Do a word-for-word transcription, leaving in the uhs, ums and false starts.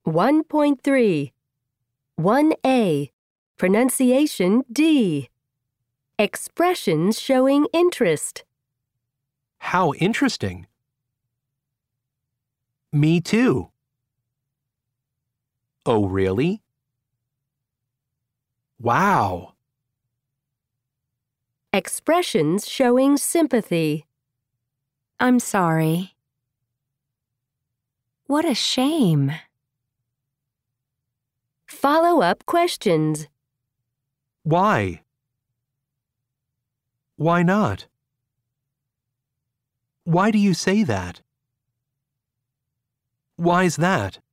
one point three. one A. Pronunciation D. Expressions showing interest. How interesting. Me too. Oh, really? Wow. Expressions showing sympathy. I'm sorry. What a shame. Follow-up questions. Why? Why not? Why do you say that? Why's that?